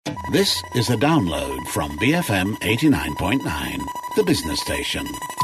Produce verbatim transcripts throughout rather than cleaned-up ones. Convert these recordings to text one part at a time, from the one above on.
This is a download from B F M eighty-nine point nine, the business station.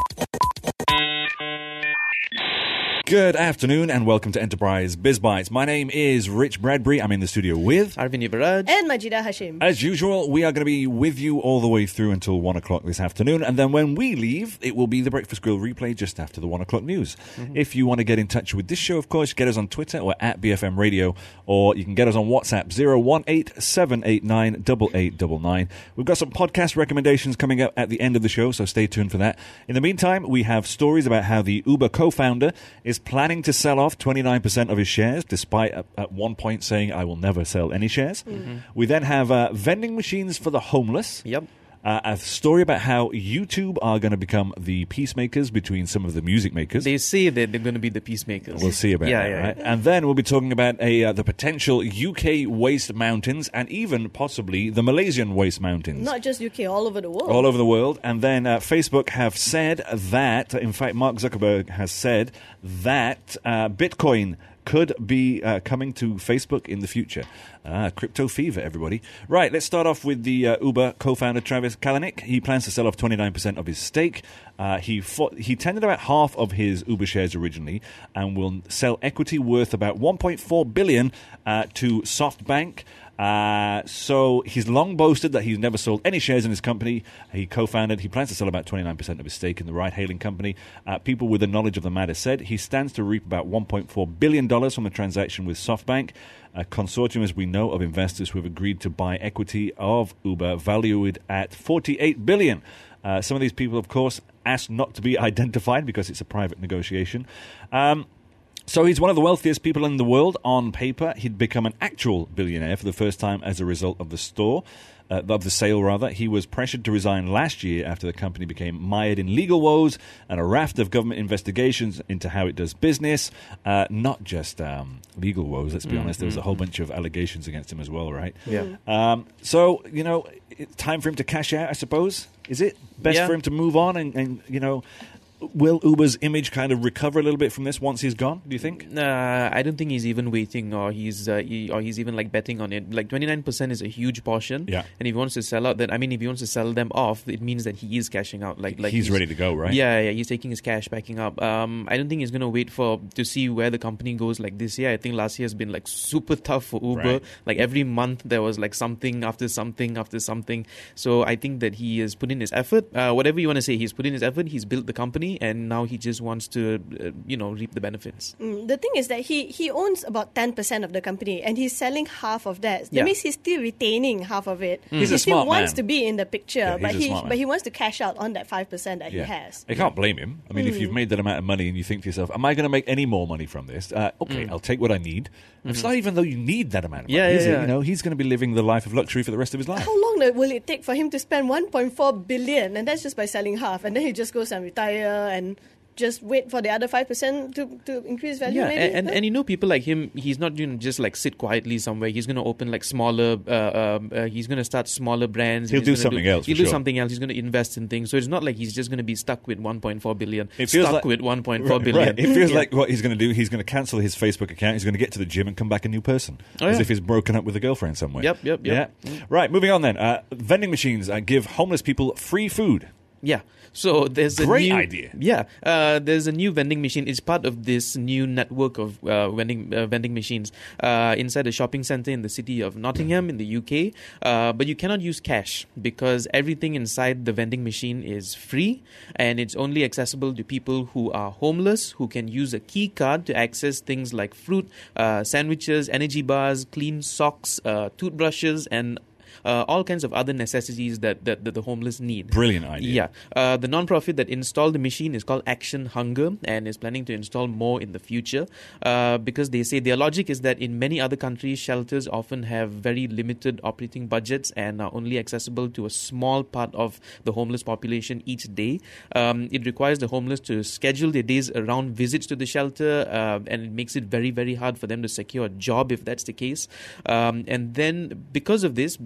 Good afternoon and welcome to Enterprise Biz Bites. My name is Rich Bradbury. I'm in the studio with Arvind Yuvaraj and Majida Hashim. As usual, we are going to be with you all the way through until one o'clock this afternoon. And then when we leave, it will be the Breakfast Grill replay just after the one o'clock news. Mm-hmm. If you want to get in touch with this show, of course, get us on Twitter or at B F M Radio, or you can get us on WhatsApp zero one eight seven eight nine eight eight nine nine. We've got some podcast recommendations coming up at the end of the show, so stay tuned for that. In the meantime, we have stories about how the Uber co-founder is planning to sell off twenty-nine percent of his shares, despite at, at one point saying, I will never sell any shares. Mm-hmm. We then have uh, vending machines for the homeless. Yep. Uh, a story about how YouTube are going to become the peacemakers between some of the music makers. They say that they're going to be the peacemakers. We'll see about yeah, that, yeah, right? Yeah. And then we'll be talking about a uh, the potential U K waste mountains and even possibly the Malaysian waste mountains. Not just U K, all over the world. All over the world. And then uh, Facebook have said that, in fact, Mark Zuckerberg has said that uh, Bitcoin could be uh, coming to Facebook in the future. Ah, crypto fever, everybody. Right, let's start off with the uh, Uber co-founder Travis Kalanick. He plans to sell off twenty-nine percent of his stake. Uh, he fought, he tendered about half of his Uber shares originally and will sell equity worth about one point four billion dollars uh, to SoftBank. Uh, so he's long boasted that he's never sold any shares in his company. He co-founded, he plans to sell about twenty-nine percent of his stake in the ride-hailing company. Uh, people with the knowledge of the matter said he stands to reap about one point four billion dollars from the transaction with SoftBank, a consortium, as we know, of investors who have agreed to buy equity of Uber, valued at forty-eight billion dollars. Uh, some of these people, of course, asked not to be identified because it's a private negotiation. Um, So he's one of the wealthiest people in the world. On paper, he'd become an actual billionaire for the first time as a result of the store, uh, of the sale, rather. He was pressured to resign last year after the company became mired in legal woes and a raft of government investigations into how it does business. Uh, not just um, legal woes, let's be mm-hmm. honest. There was a whole bunch of allegations against him as well, right? Yeah. Um, so, you know, it's time for him to cash out, I suppose. Is it best yeah. for him to move on and, and you know... Will Uber's image kind of recover a little bit from this once he's gone, do you think? Uh, I don't think he's even waiting or he's uh, he, or he's even like betting on it. Like twenty-nine percent is a huge portion. Yeah. And if he wants to sell out, then I mean, if he wants to sell them off, it means that he is cashing out. Like, like he's, he's ready to go, right? Yeah, yeah. He's taking his cash, backing up. Um, I don't think he's going to wait for to see where the company goes like this year. I think last year has been like super tough for Uber. Right. Like every month there was like something after something after something. So I think that he has put in his effort. Uh, whatever you want to say, he's put in his effort. He's built the company, and now he just wants to, uh, you know, reap the benefits. Mm, the thing is that he, he owns about ten percent of the company and he's selling half of that. That yeah. means he's still retaining half of it. Mm. He's he a still smart wants man. to be in the picture, Yeah, but he's a he smart man. but he wants to cash out on that five percent that Yeah. he has. You can't blame him. I mean, mm. if you've made that amount of money and you think to yourself, am I going to make any more money from this? Uh, okay, mm. I'll take what I need. Mm-hmm. It's not even though you need that amount of money. Yeah, yeah, yeah. You know, he's going to be living the life of luxury for the rest of his life. How long will it take for him to spend one point four billion dollars? And that's just by selling half. And then he just goes and retire and just wait for the other five percent to, to increase value, yeah, maybe? And, and, and you know, people like him, he's not going to just like sit quietly somewhere. He's going to open like smaller, uh, um, uh, he's going to start smaller brands. He'll he's do something do, else, He'll for do sure. something else. He's going to invest in things. So it's not like he's just going to be stuck with one point four billion. It feels stuck like, with one point four right, billion. Right. It feels yeah. like what he's going to do, he's going to cancel his Facebook account, he's going to get to the gym and come back a new person. Oh, as yeah. if he's broken up with a girlfriend somewhere. Yep, yep, yep. Yeah. Mm. Right, moving on then. Uh, vending machines uh, give homeless people free food. Yeah. So there's a Great new idea. Yeah, uh, there's a new vending machine. It's part of this new network of uh, vending uh, vending machines uh, inside a shopping center in the city of Nottingham in the U K. Uh, but you cannot use cash because everything inside the vending machine is free and it's only accessible to people who are homeless, who can use a key card to access things like fruit, uh, sandwiches, energy bars, clean socks, uh, toothbrushes, and Uh, all kinds of other necessities that, that, that the homeless need. Brilliant idea. Yeah. Uh, the non-profit that installed the machine is called Action Hunger and is planning to install more in the future uh, because they say their logic is that in many other countries, shelters often have very limited operating budgets and are only accessible to a small part of the homeless population each day. Um, it requires the homeless to schedule their days around visits to the shelter uh, and it makes it very, very hard for them to secure a job if that's the case. Um, and then because of this, because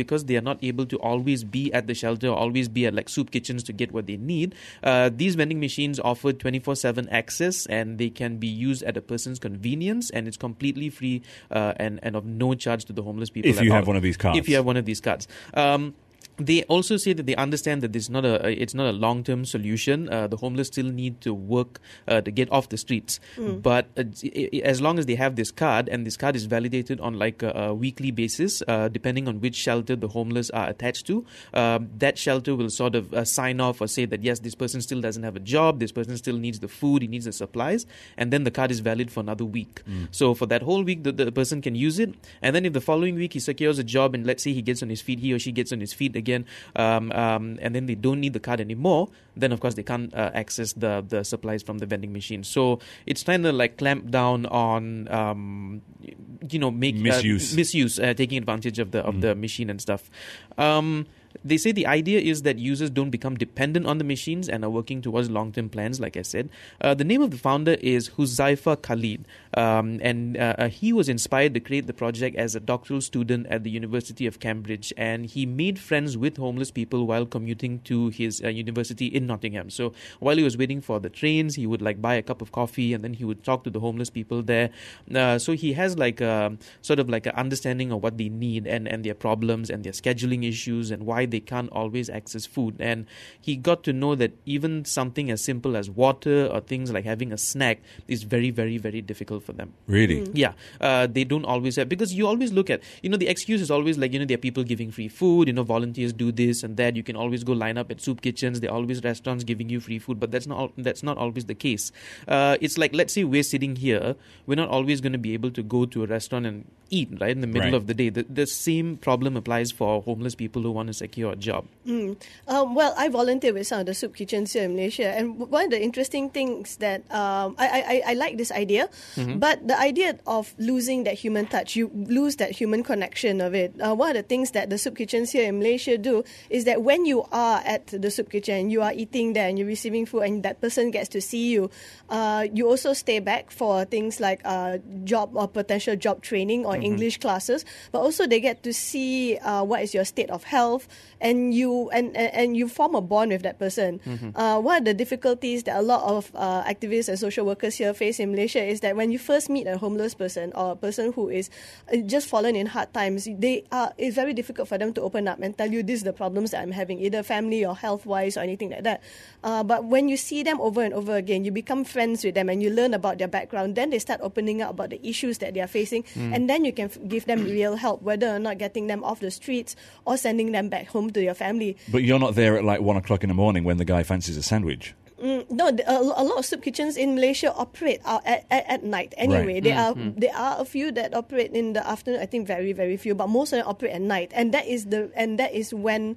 because they are not able to always be at the shelter or always be at like soup kitchens to get what they need, uh, these vending machines offer twenty-four seven access, and they can be used at a person's convenience, and it's completely free uh, and, and of no charge to the homeless people. If at you all. have one of these cards. If you have one of these cards. Um, They also say that they understand that this is not a it's not a long term solution. Uh, the homeless still need to work uh, to get off the streets. Mm. But uh, as long as they have this card, and this card is validated on like a, a weekly basis, uh, depending on which shelter the homeless are attached to, uh, that shelter will sort of uh, sign off or say that yes, this person still doesn't have a job, this person still needs the food, he needs the supplies, and then the card is valid for another week. Mm. So for that whole week, the, the person can use it, and then if the following week he secures a job, and let's say he gets on his feet, he or she gets on his feet again. Um, um, and then they don't need the card anymore, then of course they can't uh, access the, the supplies from the vending machine. So it's trying to like clamp down on um, you know make misuse, uh, misuse, uh, taking advantage of the of mm. the machine and stuff. Um, They say the idea is that users don't become dependent on the machines and are working towards long-term plans, like I said. Uh, the name of the founder is Huzaifa Khalid, um, and uh, uh, he was inspired to create the project as a doctoral student at the University of Cambridge, and he made friends with homeless people while commuting to his uh, university in Nottingham. So while he was waiting for the trains, he would like buy a cup of coffee, and then he would talk to the homeless people there. Uh, so he has like a sort of like an understanding of what they need and, and their problems and their scheduling issues and why they can't always access food. And he got to know that even something as simple as water or things like having a snack is very, very, very difficult for them. Really? Mm. Yeah. Uh, they don't always have, because you always look at, you know, the excuse is always like, you know, there are people giving free food, you know, volunteers do this and that. You can always go line up at soup kitchens. There are always restaurants giving you free food, but that's not, that's not always the case. Uh, it's like, let's say we're sitting here, we're not always going to be able to go to a restaurant and eat, right, in the middle Right. of the day. The, the same problem applies for homeless people who want to secure a job. Mm. Um, well, I volunteer with some of the soup kitchens here in Malaysia, and one of the interesting things that um, I, I, I like this idea, mm-hmm. but the idea of losing that human touch, you lose that human connection of it. Uh, one of the things that the soup kitchens here in Malaysia do is that when you are at the soup kitchen, you are eating there and you're receiving food, and that person gets to see you, uh, you also stay back for things like uh, job or potential job training or mm-hmm. English classes, but also they get to see uh, what is your state of health, and you and, and, and you form a bond with that person. Mm-hmm. Uh, one of the difficulties that a lot of uh, activists and social workers here face in Malaysia is that when you first meet a homeless person or a person who is just fallen in hard times, they are it's very difficult for them to open up and tell you these are the problems that I'm having, either family or health-wise or anything like that. Uh, but when you see them over and over again, you become friends with them and you learn about their background, then they start opening up about the issues that they are facing, mm. and then you can f- give them real help, whether or not getting them off the streets or sending them back home to your family. But you're not there at like one o'clock in the morning when the guy fancies a sandwich. Mm, no, a, a lot of soup kitchens in Malaysia operate uh, at, at, at night. Anyway, Right. there Mm-hmm. are there are a few that operate in the afternoon. I think very very few, but most of them operate at night, and that is the and that is when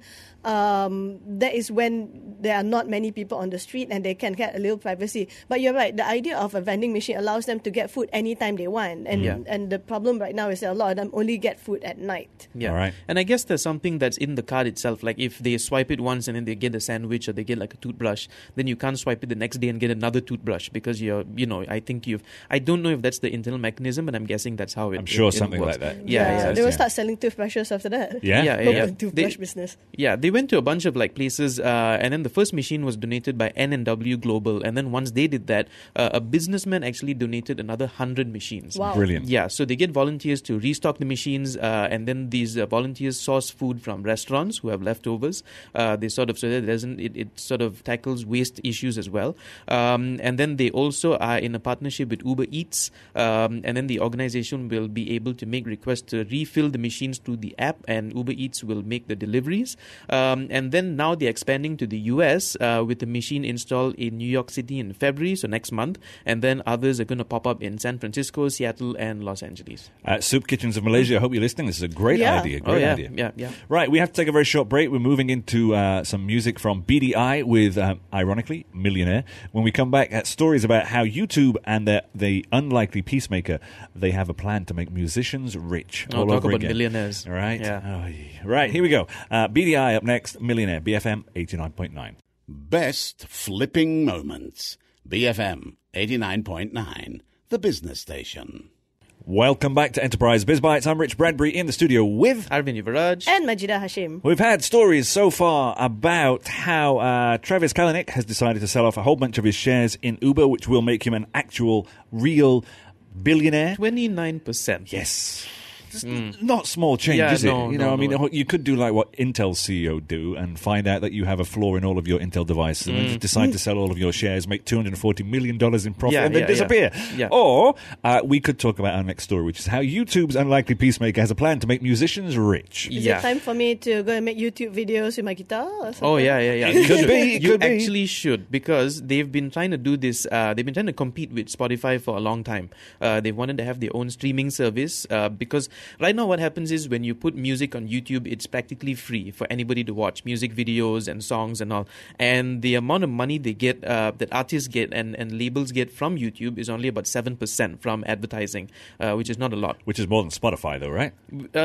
um, that is when there are not many people on the street and they can get a little privacy. But you're right. The idea of a vending machine allows them to get food anytime they want, and Yeah. and the problem right now is that a lot of them only get food at night. Yeah. All right. And I guess there's something that's in the card itself. Like if they swipe it once and then they get a sandwich or they get like a toothbrush, then you can't swipe it the next day and get another toothbrush because you're, you know, I think you've, I don't know if that's the internal mechanism, but I'm guessing that's how it I'm sure it, it something works. like that. Yeah, Yeah, yeah. they will yeah. start selling toothbrushes after that. Yeah? Yeah, yeah, Open yeah. toothbrush They- business. Yeah, they went to a bunch of like places, uh, and then the first machine was donated by N and W Global, and then once they did that, uh, a businessman actually donated another hundred machines. Wow. Brilliant. Yeah, so they get volunteers to restock the machines, uh, and then these uh, volunteers source food from restaurants who have leftovers. Uh, they sort of so that it doesn't it, it sort of tackles waste issues as well. Um, and then they also are in a partnership with Uber Eats, um, and then the organization will be able to make requests to refill the machines through the app, and Uber Eats will make the deliveries. Um, and then now they're expanding to the U S uh, with the machine installed in New York City in February, so next month, and then others are going to pop up in San Francisco, Seattle, and Los Angeles. Uh, Soup Kitchens of Malaysia, I hope you're listening. This is a great Yeah. idea. Oh Great yeah, idea. yeah, yeah. Right, we have to take a very short break. We're moving into uh, some music from B D I with, um, ironically, Millionaire. When we come back, at stories about how YouTube and the, the unlikely Peacemaker, they have a plan to make musicians rich Oh, all talk over about again. millionaires. All right? Yeah. Oh, yeah. Right, here we go. Uh, B D I up next, Millionaire, B F M eighty-nine point nine. Best flipping moments. B F M eighty-nine point nine, the business station. Welcome back to Enterprise Biz Bites. I'm Rich Bradbury in the studio with Arvind Yuvaraj. And Majida Hashim. We've had stories so far about how uh, Travis Kalanick has decided to sell off a whole bunch of his shares in Uber, which will make him an actual, real billionaire. twenty-nine percent. Yes. It's mm. not small change, yeah, is no, it? You no, know, I mean, no. you could do like what Intel's C E O do and find out that you have a flaw in all of your Intel devices and mm. then decide to sell all of your shares, make two hundred forty million dollars in profit yeah, and then yeah, disappear. Yeah. Yeah. Or uh, we could talk about our next story, which is how YouTube's Unlikely Peacemaker has a plan to make musicians rich. Is yeah. it time for me to go and make YouTube videos with my guitar or something? Oh, yeah, yeah, yeah. It could be, it You could be. actually should, because they've been trying to do this, uh, they've been trying to compete with Spotify for a long time. Uh, they wanted to have their own streaming service uh, because right now what happens is when you put music on YouTube, it's practically free for anybody to watch music videos and songs and all. And the amount of money they get, uh, that artists get and, and labels get from YouTube is only about seven percent from advertising, uh, which is not a lot. Which is more than Spotify, though, right?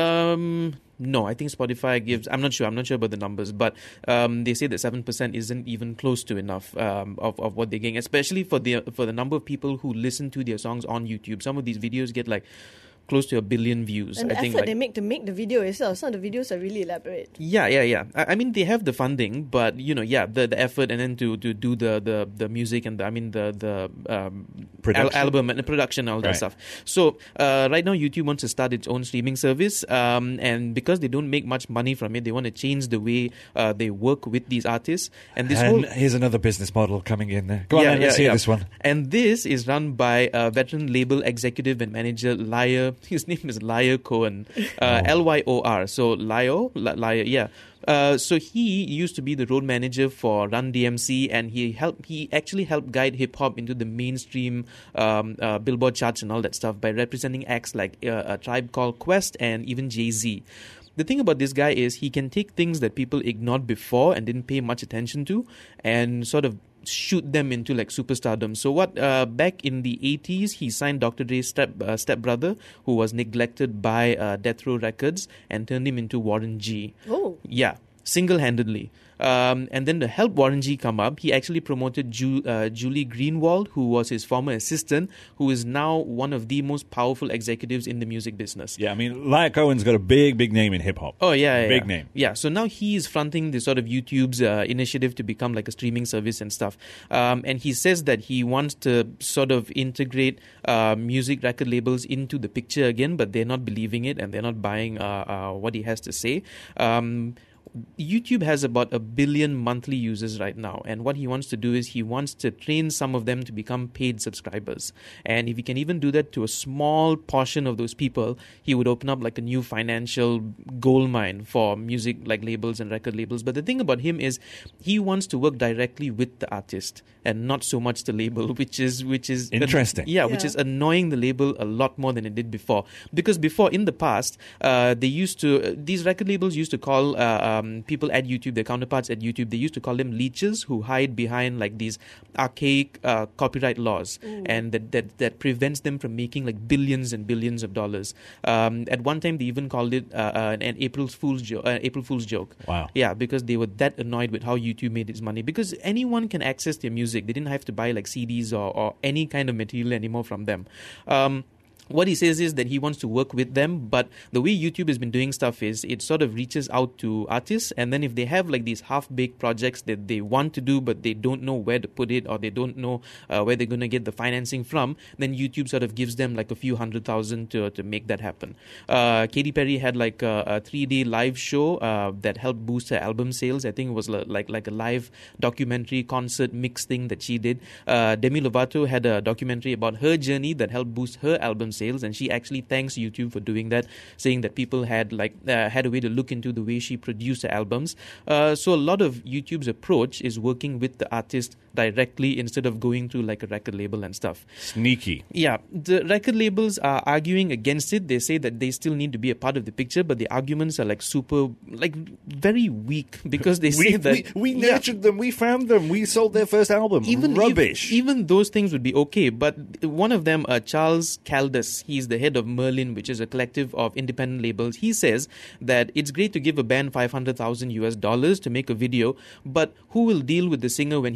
Um... No, I think Spotify gives... I'm not sure. I'm not sure about the numbers. But um, they say that seven percent isn't even close to enough um, of, of what they're getting, especially for the, for the number of people who listen to their songs on YouTube. Some of these videos get like close to a billion views. And I the think effort like, they make to make the video itself. Some of the videos are really elaborate. Yeah, yeah, yeah. I, I mean, they have the funding, but you know, yeah, the, the effort and then to, to do the, the, the music and the, I mean the the um, al- album and the production and all that right. stuff. So uh, right now, YouTube wants to start its own streaming service, um, and because they don't make much money from it, they want to change the way uh, they work with these artists. And this and whole here's another business model coming in there. Go on, yeah, then, let's yeah, hear yeah. this one. And this is run by a veteran label executive and manager Lyor. His name is Lyor Cohen, uh, oh. L Y O R. So Lyor, Lyor, yeah. Uh, so he used to be the road manager for Run D M C, and he helped. He actually helped guide hip hop into the mainstream um, uh, Billboard charts and all that stuff by representing acts like uh, a Tribe Called Quest and even Jay-Z. The thing about this guy is he can take things that people ignored before and didn't pay much attention to and sort of shoot them into like superstardom. So what uh, back in the eighties he signed Doctor Dre's step uh, stepbrother, who was neglected by uh, Death Row Records, and turned him into Warren G. Oh. Yeah, single-handedly. Um, and then to help Warren G come up, he actually promoted Ju- uh, Julie Greenwald, who was his former assistant, who is now one of the most powerful executives in the music business. Yeah, I mean, Lyor Cohen's got a big, big name in hip-hop. Oh, yeah, yeah. Big yeah. name. Yeah, so now he is fronting this sort of YouTube's uh, initiative to become like a streaming service and stuff. Um, and he says that he wants to sort of integrate uh, music record labels into the picture again, but they're not believing it and they're not buying uh, uh, what he has to say. Um YouTube has about a billion monthly users right now, and what he wants to do is he wants to train some of them to become paid subscribers. And if he can even do that to a small portion of those people, he would open up like a new financial gold mine for music like labels and record labels. But the thing about him is he wants to work directly with the artist and not so much the label, which is which is interesting. An, yeah, which Yeah. is annoying the label a lot more than it did before. Because before, in the past, uh, they used to uh, these record labels used to call uh, um, people at YouTube, their counterparts at YouTube, they used to call them leeches, who hide behind like these archaic uh, copyright laws, Ooh. and that, that that prevents them from making like billions and billions of dollars. Um, at one time, they even called it uh, uh, an April Fool's joke. Uh, April Fool's joke. Wow. Yeah, because they were that annoyed with how YouTube made its money. Because anyone can access their music. They didn't have to buy like C Ds or, or any kind of material anymore from them. Um, What he says is that he wants to work with them, but the way YouTube has been doing stuff is it sort of reaches out to artists, and then if they have like these half-baked projects that they want to do but they don't know where to put it, or they don't know uh, where they're going to get the financing from, then YouTube sort of gives them like a few hundred thousand to to make that happen. Uh, Katy Perry had like a, a three-day live show uh, that helped boost her album sales. I think it was like like a live documentary concert mix thing that she did. Uh, Demi Lovato had a documentary about her journey that helped boost her album sales, and she actually thanks YouTube for doing that, saying that people had like uh, had a way to look into the way she produced her albums. Uh, so a lot of YouTube's approach is working with the artist directly instead of going through like a record label and stuff. Sneaky. Yeah, the record labels are arguing against it. They say that they still need to be a part of the picture, but the arguments are like super, like very weak, because they say we, that we, we yeah, nurtured them, we found them, we sold their first album. even Rubbish. Even, even those things would be okay, but one of them, uh, Charles Caldas, he's the head of Merlin, which is a collective of independent labels. He says that it's great to give a band five hundred thousand U S dollars to make a video, but who will deal with the singer when he takes two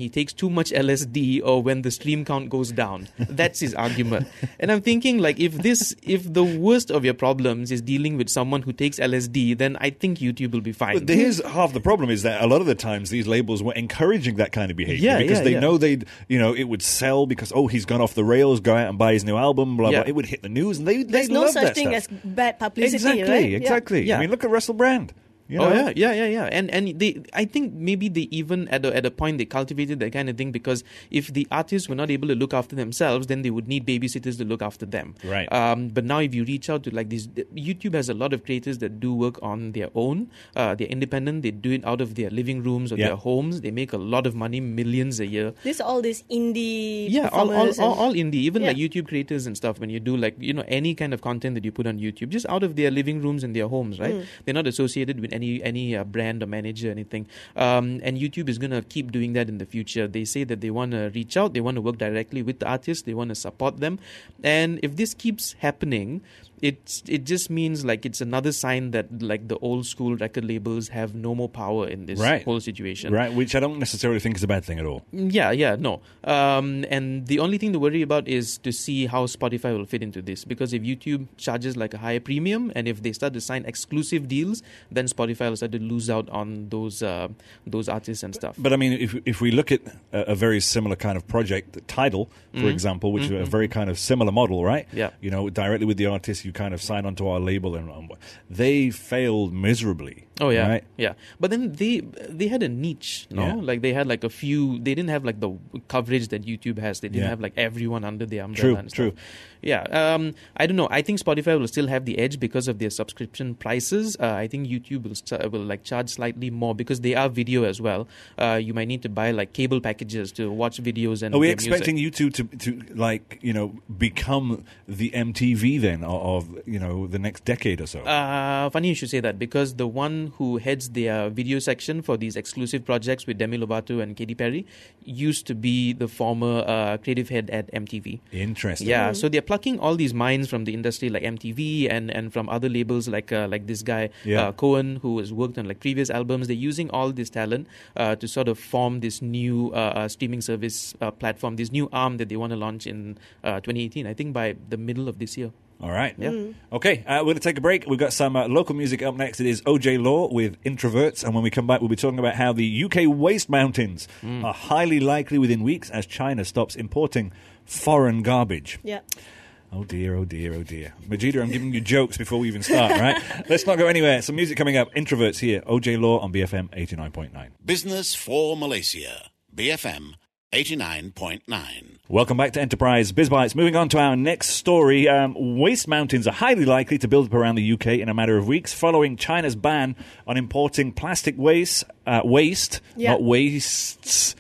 too much L S D or when the stream count goes down. That's his argument. And I'm thinking, like, if this, if the worst of your problems is dealing with someone who takes L S D, then I think YouTube will be fine. But here's half the problem is that a lot of the times these labels were encouraging that kind of behavior Yeah, because yeah, they yeah. know they'd, you know, it would sell because, oh, he's gone off the rails, go out and buy his new album, blah, Yeah. blah. It would hit the news and they, they There's no love such that thing stuff. as bad publicity, Exactly, right? Yeah. exactly. Yeah. I mean, look at Russell Brand. You Oh know? yeah, yeah, yeah, yeah, and and they, I think maybe they even at a, at a point they cultivated that kind of thing because if the artists were not able to look after themselves, then they would need babysitters to look after them. Right. Um, but now if you reach out to like these, YouTube has a lot of creators that do work on their own. Uh, they're independent. They do it out of their living rooms or Yeah. their homes. They make a lot of money, millions a year. This all these indie Yeah, all, all, performers all, and- all indie, even Yeah. like YouTube creators and stuff. When you do like, you know, any kind of content that you put on YouTube, just out of their living rooms and their homes, right? Mm. They're not associated with any any uh, brand or manager or anything. Um, and YouTube is going to keep doing that in the future. They say that they want to reach out, they want to work directly with the artists, they want to support them. And if this keeps happening, it's it just means like it's another sign that like the old school record labels have no more power in this Right. whole situation. Right, which I don't necessarily think is a bad thing at all. Yeah, yeah, no. Um, and the only thing to worry about is to see how Spotify will fit into this. Because if YouTube charges like a higher premium and if they start to sign exclusive deals, then Spotify will start to lose out on those uh, those artists and stuff. But I mean, if if we look at a, a very similar kind of project, Tidal, for Mhm. example, which Mhm. is a very kind of similar model, right? Yeah. You know, directly with the artist, you kind of sign onto our label, and um, they failed miserably. Oh yeah, right? yeah. But then they they had a niche, no? Yeah. Like they had like a few. They didn't have like the coverage that YouTube has. They didn't Yeah. have like everyone under the umbrella. True, and stuff. true. Yeah. Um. I don't know. I think Spotify will still have the edge because of their subscription prices. Uh, I think YouTube will st- will like charge slightly more because they are video as well. Uh, you might need to buy like cable packages to watch videos and. Are we their expecting music. YouTube to, to like, you know, become the M T V then of, of, you know, the next decade or so? Uh, funny you should say that because the one who heads their video section for these exclusive projects with Demi Lovato and Katy Perry used to be the former uh, creative head at M T V. Interesting. Yeah, so they're plucking all these minds from the industry like M T V and, and from other labels like uh, like this guy Yeah. uh, Cohen who has worked on like previous albums. They're using all this talent uh, to sort of form this new uh, uh, streaming service uh, platform, this new arm that they want to launch in uh, twenty eighteen. I think by the middle of this year. All right. Yeah. Okay, uh, we're going to take a break. We've got some uh, local music up next. It is O J Law with Introverts. And when we come back, we'll be talking about how the U K waste mountains Mm. are highly likely within weeks as China stops importing foreign garbage. Yeah. Oh dear, oh dear, oh dear. Majida, I'm giving you jokes before we even start, right? Let's not go anywhere. Some music coming up. Introverts here. O J Law on B F M eighty-nine point nine. Business for Malaysia. B F M eighty-nine point nine. Welcome back to Enterprise BizBytes. Moving on to our next story. Um, waste mountains are highly likely to build up around the U K in a matter of weeks following China's ban on importing plastic waste, uh, waste, Yeah. not wastes.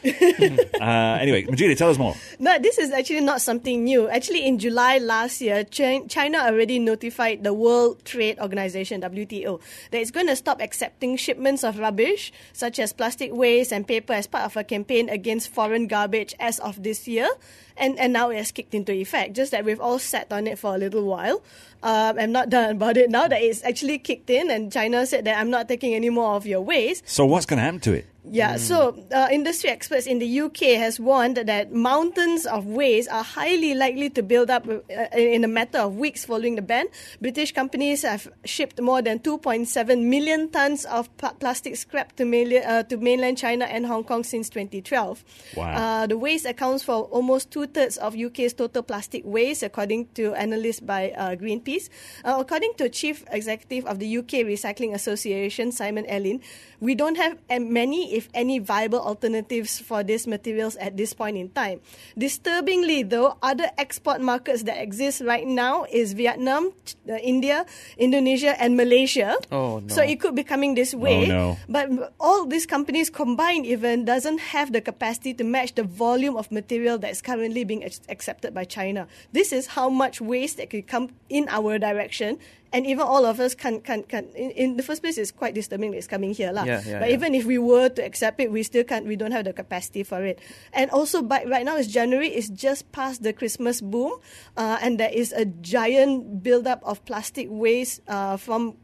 uh, anyway, Majida, tell us more. No, this is actually not something new. Actually, in July last year, Chi- China already notified the World Trade Organization, W T O, that it's going to stop accepting shipments of rubbish, such as plastic waste and paper, as part of a campaign against foreign garbage as of this year. And, and now it has kicked into effect, just that we've all sat on it for a little while. Um, I'm not done about it now that it's actually kicked in, and China said that I'm not taking any more of your waste. So what's going to happen to it? Yeah, so uh, industry experts in the U K has warned that mountains of waste are highly likely to build up uh, in a matter of weeks following the ban. British companies have shipped more than two point seven million tons of pl- plastic scrap to, maili- uh, to mainland China and Hong Kong since twenty twelve. Wow. Uh, the waste accounts for almost two-thirds of U K's total plastic waste, according to analysts by uh, Greenpeace. Uh, according to Chief Executive of the U K Recycling Association, Simon Ellin, we don't have uh, many, if any, viable alternatives for these materials at this point in time. Disturbingly, though, other export markets that exist right now is Vietnam, uh, India, Indonesia, and Malaysia. Oh, no. So it could be coming this way. no. But all these companies combined even doesn't have the capacity to match the volume of material that's currently being ac- accepted by China. This is how much waste that could come in our direction. And even all of us can can can in, in the first place, it's quite disturbing that it's coming here, lah. Yeah, yeah, but yeah. even if we were to accept it, we still can't. We don't have the capacity for it. And also, by, right now it's January. It's just past the Christmas boom, uh, and there is a giant buildup of plastic waste uh, from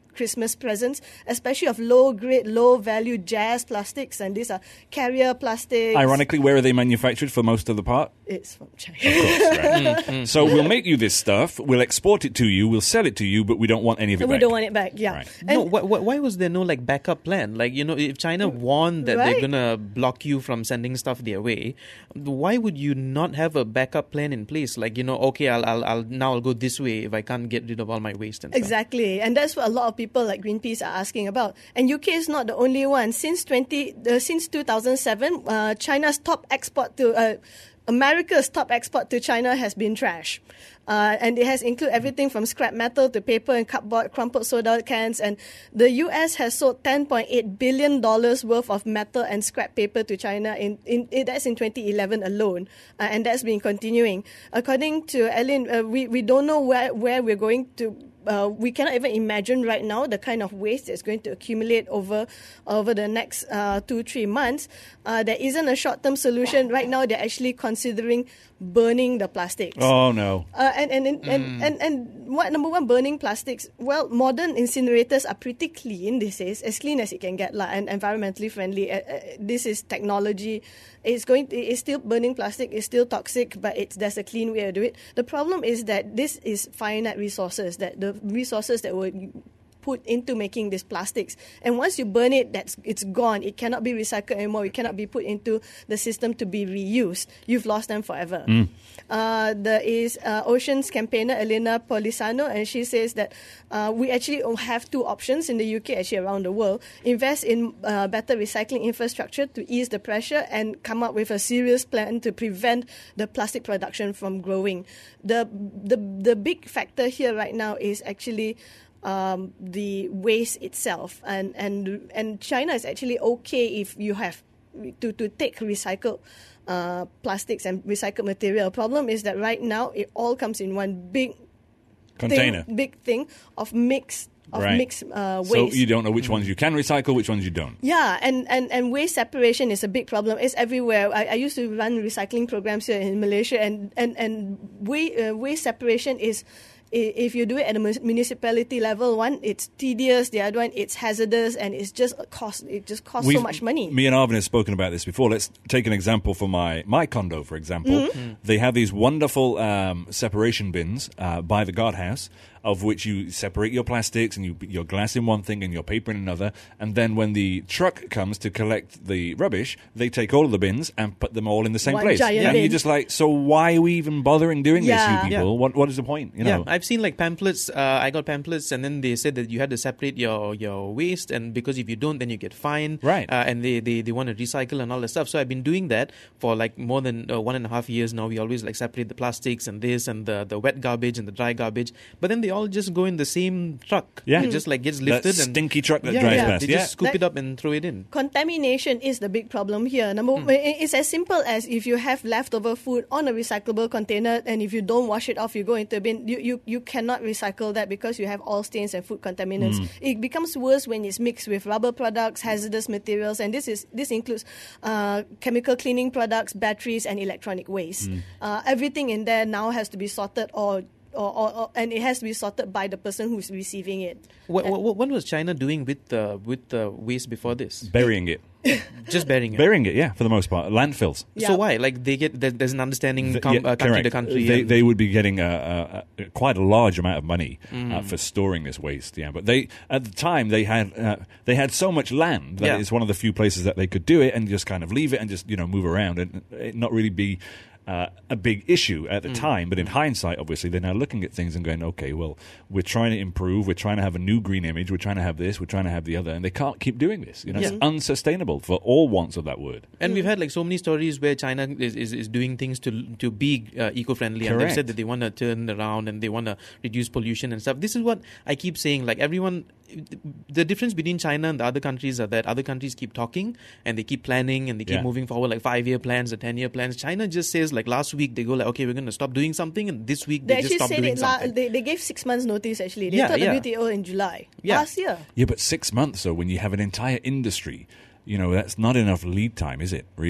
Christmas presents, especially of low grade, low value jazz plastics, and these are carrier plastics. Ironically, where are they manufactured for most of the part? It's from China. Of course, right. So we'll make you this stuff, we'll export it to you, we'll sell it to you, but we don't want any of it we back. don't want it back, yeah. Right. No, why, why why was there no like backup plan? Like, you know, if China warned that Right. they're gonna block you from sending stuff their way, why would you not have a backup plan in place? Like, you know, okay, I'll I'll, I'll now I'll go this way if I can't get rid of all my waste and stuff. Exactly, and that's what a lot of people like Greenpeace are asking about. And U K is not the only one. Since twenty, uh, since two thousand seven, uh, China's top export to uh, America's top export to China has been trash. Uh, and it has included everything from scrap metal to paper and cardboard, crumpled soda cans. And the U S has sold ten point eight billion dollars worth of metal and scrap paper to China. In, in, in That's in twenty eleven alone. Uh, and that's been continuing. According to Ellen, uh, we, we don't know where, where we're going to. Uh, we cannot even imagine right now the kind of waste that's going to accumulate over over the next uh, two, three months. Uh, there isn't a short-term solution. Right now, they're actually considering burning the plastics. Oh, no. Uh, and, and, and, and, and, and what, number one, burning plastics. Well, modern incinerators are pretty clean these days, as clean as you can get, la, and environmentally friendly. Uh, uh, this is technology. It's going. It's still burning plastic. It's still toxic, but it's there's a clean way to do it. The problem is that this is finite resources. That the resources that were put into making these plastics, and once you burn it, that's it's gone. It cannot be recycled anymore. It cannot be put into the system to be reused. You've lost them forever. Mm. Uh, there is uh, Oceans campaigner Elena Polisano, and she says that uh, we actually have two options in the U K, actually around the world. Invest in uh, better recycling infrastructure to ease the pressure and come up with a serious plan to prevent the plastic production from growing. The the the big factor here right now is actually Um, the waste itself, and, and and China is actually okay if you have to, to take recycled uh, plastics and recycled material. Problem is that right now it all comes in one big Container. thing, big thing of mix of Right. mixed uh, waste. So you don't know which ones you can recycle, which ones you don't. Yeah, and, and, and waste separation is a big problem. It's everywhere. I, I used to run recycling programs here in Malaysia, and and and waste, uh, waste separation is. If you do it at a municipality level, one, it's tedious. The other one, it's hazardous, and it's just a cost. It just costs We've, so much money. Me and Arvin have spoken about this before. Let's take an example for my, my condo, for example. Mm-hmm. They have these wonderful um, separation bins uh, by the guardhouse, of which you separate your plastics and you put your glass in one thing and your paper in another. And then when the truck comes to collect the rubbish, they take all of the bins and put them all in the same One place. giant and bin. you're just like, so why are we even bothering doing Yeah. this, you people? Yeah. What What is the point? You know? Yeah, I've seen like pamphlets. Uh, I got pamphlets, and then they said that you had to separate your, your waste, and because if you don't, then you get fined. Right. Uh, and they, they, they want to recycle and all that stuff. So I've been doing that for like more than uh, one and a half years now. We always like separate the plastics and this and the, the wet garbage and the dry garbage. But then they all just go in the same truck. Yeah. It just like gets that lifted and stinky truck that yeah, drives yeah. past. They Yeah. just scoop That- it up and throw it in. Contamination is the big problem here. Number Hmm. one, it's as simple as if you have leftover food on a recyclable container, and if you don't wash it off, you go into a bin. You you, you cannot recycle that because you have oil stains and food contaminants. Hmm. It becomes worse when it's mixed with rubber products, hazardous materials, and this is this includes uh, chemical cleaning products, batteries, and electronic waste. Hmm. Uh, everything in there now has to be sorted or. Or, or, or, and it has to be sorted by the person who's receiving it. What, what, what was China doing with the with the waste before this? Burying it. Just burying it. Burying it, yeah, for the most part. Landfills. Yeah. So why? Like they get there, there's an understanding The- com, yeah, uh, country correct. to country. They, and- they would be getting a, a, a, quite a large amount of money Mm. uh, for storing this waste. Yeah, but they at the time they had uh, they had so much land that Yeah. it's one of the few places that they could do it and just kind of leave it and just you know move around and it not really be. Uh, a big issue at the Mm. time, but in hindsight, obviously, they're now looking at things and going, okay, well, we're trying to improve, we're trying to have a new green image, we're trying to have this, we're trying to have the other, and they can't keep doing this. You know, Yeah. it's unsustainable for all wants of that word. And we've had like so many stories where China is, is, is doing things to to be uh, eco-friendly, and they've Correct. said that they want to turn around and they want to reduce pollution and stuff. This is what I keep saying. Like everyone, the difference between China and the other countries are that other countries keep talking and they keep planning and they keep Yeah. moving forward, like five-year plans or ten-year plans. China just says like last week they go like, okay, we're going to stop doing something, and this week They they, just actually stop said doing it. La- something. they, they gave six months notice. Actually, they Yeah, told yeah. the W T O in July Yeah. last year. Yeah, but six months, though, when you have an entire industry, you know, that's not enough lead time, is it, really?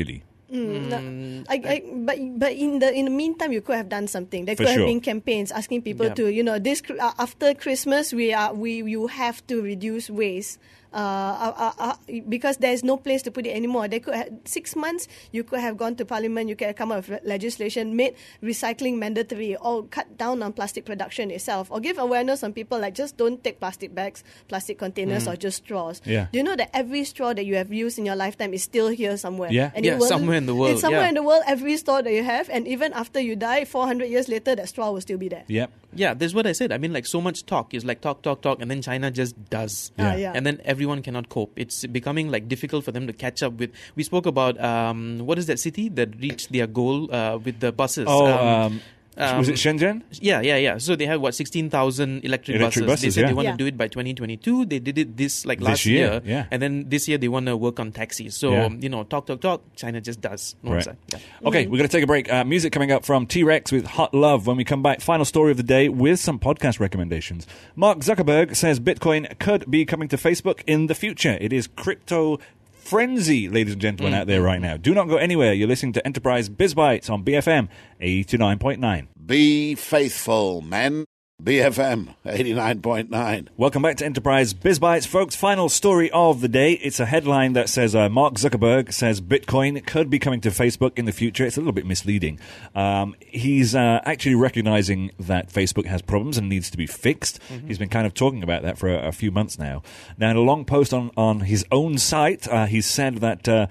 Mm, no, I, I, but but in the in the meantime, you could have done something. There For could sure. have been campaigns asking people Yeah. to, you know, this cr- uh, after Christmas, we are we you have to reduce waste. Uh, uh, uh, uh, because there's no place to put it anymore. They could have, six months. You could have gone to Parliament. You could have come up with legislation, made recycling mandatory, or cut down on plastic production itself, or give awareness on people like just don't take plastic bags, plastic containers, or just straws. Yeah. Do you know that every straw that you have used in your lifetime is still here somewhere? Yeah. and Yeah, it will, somewhere in the world, It's somewhere yeah. in the world. Every straw that you have, and even after you die, four hundred years later, that straw will still be there. Yep. Yeah, that's what I said. I mean, like, so much talk is like talk, talk, talk, and then China just does. Ah, yeah. And then everyone cannot cope. It's becoming like difficult for them to catch up with. We spoke about um, what is that city that reached their goal uh, with the buses? Oh, Um, um, was um, it Shenzhen? Yeah, yeah, yeah. So they have what sixteen thousand electric, Electric buses. They buses, said yeah. they want Yeah. to do it by twenty twenty-two. They did it this like This last year, yeah. and then this year they want to work on taxis. So Yeah. um, you know, talk, talk, talk. China just does. No Right. one yeah. Okay, we're going to take a break. Uh, music coming up from T-Rex with Hot Love. When we come back, final story of the day with some podcast recommendations. Mark Zuckerberg says Bitcoin could be coming to Facebook in the future. It is crypto frenzy, ladies and gentlemen, out there right now. Do not go anywhere. You're listening to Enterprise Biz Bites on B F M eighty-nine point nine. Be faithful, men. B F M eighty-nine point nine. Welcome back to Enterprise Biz Bites, folks. Final story of the day. It's a headline that says uh, Mark Zuckerberg says Bitcoin could be coming to Facebook in the future. It's a little bit misleading. Um, he's uh, actually recognizing that Facebook has problems and needs to be fixed. Mm-hmm. He's been kind of talking about that for a, a few months now. Now, in a long post on, on his own site, uh, he said that Uh,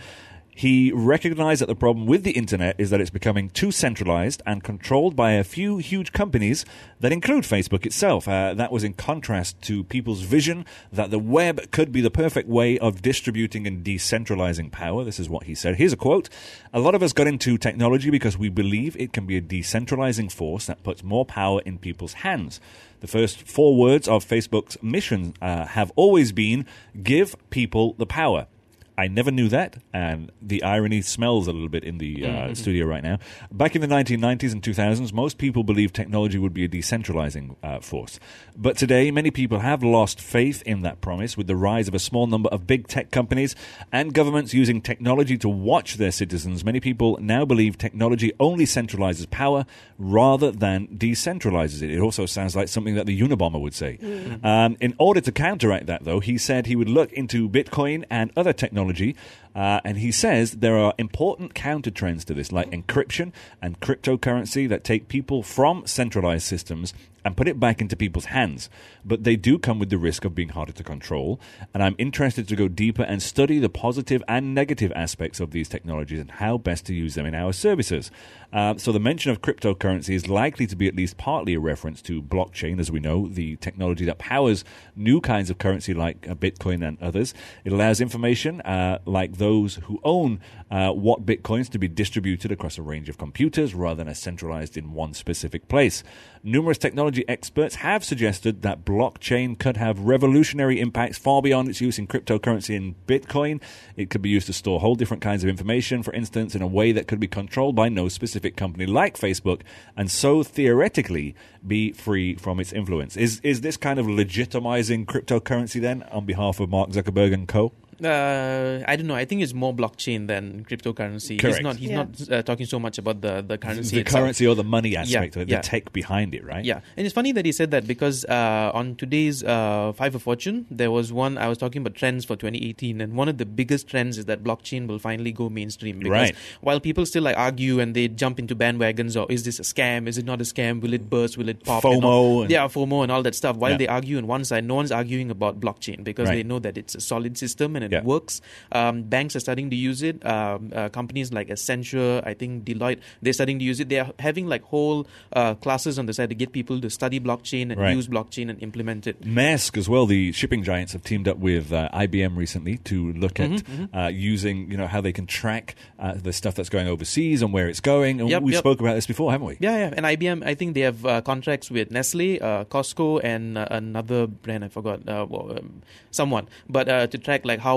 He recognized that the problem with the internet is that it's becoming too centralized and controlled by a few huge companies that include Facebook itself. Uh, that was in contrast to people's vision that the web could be the perfect way of distributing and decentralizing power. This is what he said. Here's a quote. A lot of us got into technology because we believe it can be a decentralizing force that puts more power in people's hands. The first four words of Facebook's mission uh, have always been, give people the power. I never knew that, and the irony smells a little bit in the uh, mm-hmm. studio right now. Back in the nineteen nineties and two thousands, most people believed technology would be a decentralizing uh, force. But today, many people have lost faith in that promise with the rise of a small number of big tech companies and governments using technology to watch their citizens. Many people now believe technology only centralizes power rather than decentralizes it. It also sounds like something that the Unabomber would say. Mm-hmm. Um, in order to counteract that, though, he said he would look into Bitcoin and other technology. Uh, and he says there are important counter trends to this, like encryption and cryptocurrency, that take people from centralized systems and put it back into people's hands. But they do come with the risk of being harder to control. And I'm interested to go deeper and study the positive and negative aspects of these technologies and how best to use them in our services. Uh, so the mention of cryptocurrency is likely to be at least partly a reference to blockchain, as we know, the technology that powers new kinds of currency like uh, Bitcoin and others. It allows information uh, like those who own uh, what Bitcoins to be distributed across a range of computers rather than as centralized in one specific place. Numerous technology experts have suggested that blockchain could have revolutionary impacts far beyond its use in cryptocurrency and Bitcoin. It could be used to store whole different kinds of information, for instance, in a way that could be controlled by no specific company like Facebook, and so theoretically be free from its influence. Is is this kind of legitimizing cryptocurrency then on behalf of Mark Zuckerberg and co? Uh, I don't know. I think it's more blockchain than cryptocurrency. Correct. He's not. He's Yeah. not uh, talking so much about the the currency. The itself. currency or the money aspect Yeah, of it, yeah. the tech behind it, right? Yeah, and it's funny that he said that because uh, on today's uh, Five of Fortune, there was one, I was talking about trends for twenty eighteen, and one of the biggest trends is that blockchain will finally go mainstream. Because Right. while people still like argue and they jump into bandwagons, or is this a scam? Is it not a scam? Will it burst? Will it pop? and all- FOMO and- yeah, FOMO and all that stuff. While Yeah. they argue on one side, no one's arguing about blockchain because Right. they know that it's a solid system and it Yeah. works. Um, banks are starting to use it. Um, uh, companies like Accenture, I think Deloitte, they're starting to use it. They're having like whole uh, classes on the side to get people to study blockchain and Right. use blockchain and implement it. Maersk as well, the shipping giants, have teamed up with uh, I B M recently to look at Mm-hmm, uh, using, you know, how they can track uh, the stuff that's going overseas and where it's going. And Yep, we yep. spoke about this before, haven't we? Yeah, yeah. And I B M, I think they have uh, contracts with Nestle, uh, Costco, and uh, another brand, I forgot, uh, well, um, someone. But uh, to track like how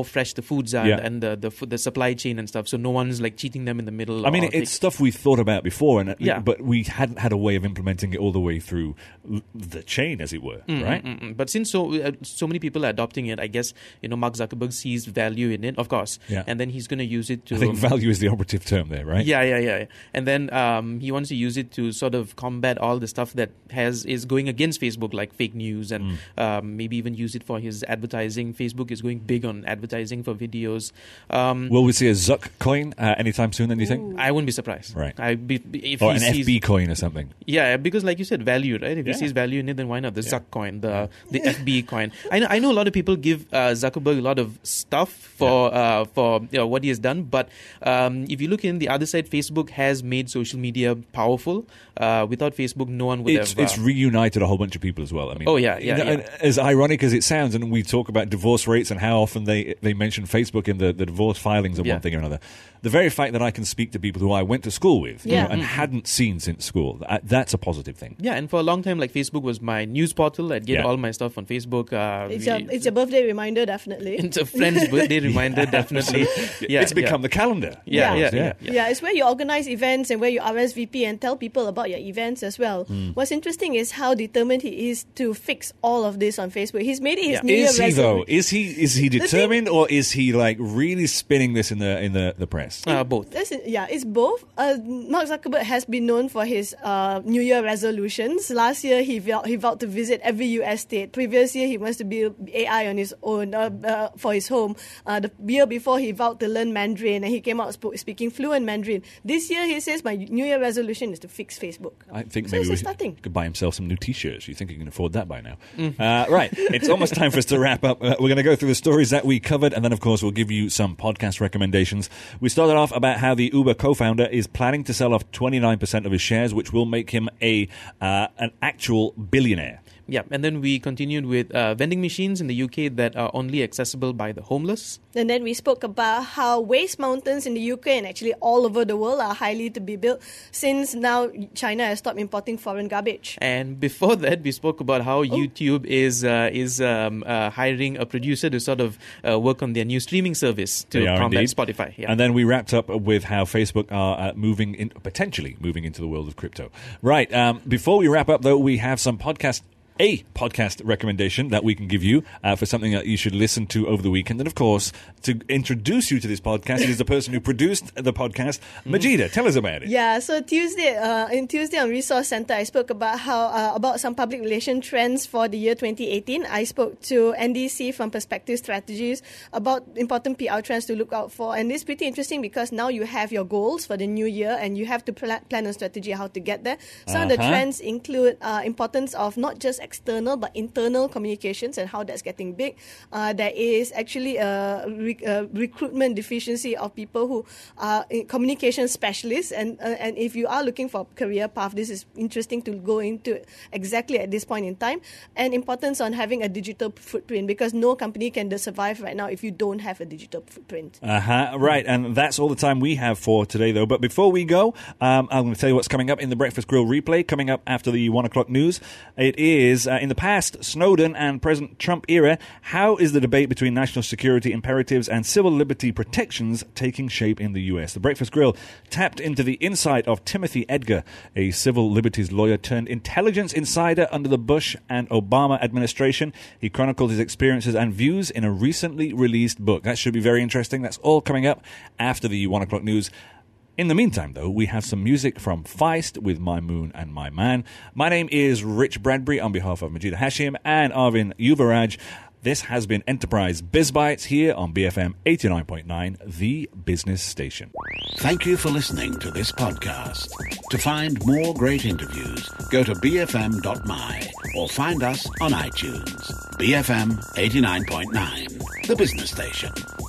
how fresh the foods are Yeah. and the the, food, the supply chain and stuff. So no one's like cheating them in the middle. I mean, or it's take- stuff we thought about before, and Yeah. but we hadn't had a way of implementing it all the way through l- the chain, as it were, Mm, right? mm, mm. But since so uh, so many people are adopting it, I guess you know Mark Zuckerberg sees value in it, of course, Yeah. and then he's going to use it to. I think value is the operative term there, right? Yeah, yeah, yeah, yeah. And then um, he wants to use it to sort of combat all the stuff that has is going against Facebook, like fake news, and Mm. um, maybe even use it for his advertising. Facebook is going big on advertising for videos. Um, Will we see a Zuck coin uh, anytime soon? Then do you think, I wouldn't be surprised. Right. I be, if or he an sees, F B coin or something? Yeah, because like you said, value, right? If Yeah. he sees value in it, then why not the Yeah. Zuck coin, the the F B coin? I know, I know a lot of people give uh, Zuckerberg a lot of stuff for uh, for you know, what he has done, but um, if you look in the other side, Facebook has made social media powerful. Uh, without Facebook, no one would It's have. Uh, it's reunited a whole bunch of people as well. I mean, Oh, yeah, you yeah, know, yeah. and as ironic as it sounds, and we talk about divorce rates and how often they they mention Facebook in the, the divorce filings of Yeah. one thing or another. The very fact that I can speak to people who I went to school with you Yeah. know, and hadn't seen since school, that, that's a positive thing. yeah, and for a long time, like Facebook was my news portal. I'd get Yeah. all my stuff on Facebook. Uh, It's a, it's a birthday reminder, definitely. it's a friend's birthday reminder, definitely. Yeah, it's become yeah. the calendar. Yeah, almost, yeah, yeah. Yeah, it's where you organize events and where you R S V P and tell people about your events as well. Hmm. What's interesting is how determined he is to fix all of this on Facebook. He's made it his Yeah. New Year Is he though? resolution. Is he is he determined, or is he like really spinning this in the in the, the press? Uh, both. That's it, yeah, it's both. Uh, Mark Zuckerberg has been known for his uh, New Year resolutions. Last year, he vowed, he vowed to visit every U S state. Previous year, he wants to build A I on his own uh, uh, for his home. Uh, the year before, he vowed to learn Mandarin, and he came out sp- speaking fluent Mandarin. This year, he says, my New Year resolution is to fix Facebook. I think So maybe it's we just starting. could buy himself some new T-shirts. You think he can afford that by now? Uh, right. It's almost time for us to wrap up. Uh, we're going to go through the stories that we covered, and then, of course, we'll give you some podcast recommendations. We started off about how the Uber co-founder is planning to sell off twenty-nine percent of his shares, which will make him a uh, an actual billionaire. Yeah, and then we continued with uh, vending machines in the U K that are only accessible by the homeless. And then we spoke about how waste mountains in the U K and actually all over the world are highly to be built since now China has stopped importing foreign garbage. And before that, we spoke about how YouTube is uh, is um, uh, hiring a producer to sort of uh, work on their new streaming service to They are combat indeed. Spotify. Yeah. And then we wrapped up with how Facebook are uh, moving in, potentially moving into the world of crypto. Right. Um, before we wrap up, though, we have some podcast. A podcast recommendation that we can give you uh, for something that you should listen to over the weekend. And of course, to introduce you to this podcast, it is the person who produced the podcast, Majida. Tell us about it. Yeah, so Tuesday, uh, in Tuesday on Resource Center, I spoke about how uh, about some public relation trends for the year twenty eighteen. I spoke to N D C from Perspective Strategies about important P R trends to look out for. And it's pretty interesting because now you have your goals for the new year and you have to pla- plan a strategy how to get there. Some of the Uh-huh. trends include uh, importance of not just external but internal communications and how that's getting big. Uh, there is actually a, re- a recruitment deficiency of people who are in communication specialists, and uh, and if you are looking for a career path, this is interesting to go into exactly at this point in time. And importance on having a digital footprint, because no company can survive right now if you don't have a digital footprint. Uh-huh, right, and that's all the time we have for today, though. But before we go, um, I'm going to tell you what's coming up in the Breakfast Grill replay, coming up after the one o'clock news. It is, uh, in the past, Snowden and present Trump era, how is the debate between national security imperatives and civil liberty protections taking shape in the U S? The Breakfast Grill tapped into the insight of Timothy Edgar, a civil liberties lawyer turned intelligence insider under the Bush and Obama administration. He chronicled his experiences and views in a recently released book. That should be very interesting. That's all coming up after the one o'clock news. In the meantime, though, we have some music from Feist with My Moon and My Man. My name is Rich Bradbury on behalf of Majida Hashim and Arvin Yuvaraj. This has been Enterprise BizBytes here on B F M eighty-nine point nine, the business station. Thank you for listening to this podcast. To find more great interviews, go to b f m dot m y or find us on iTunes. B F M eighty-nine point nine, the business station.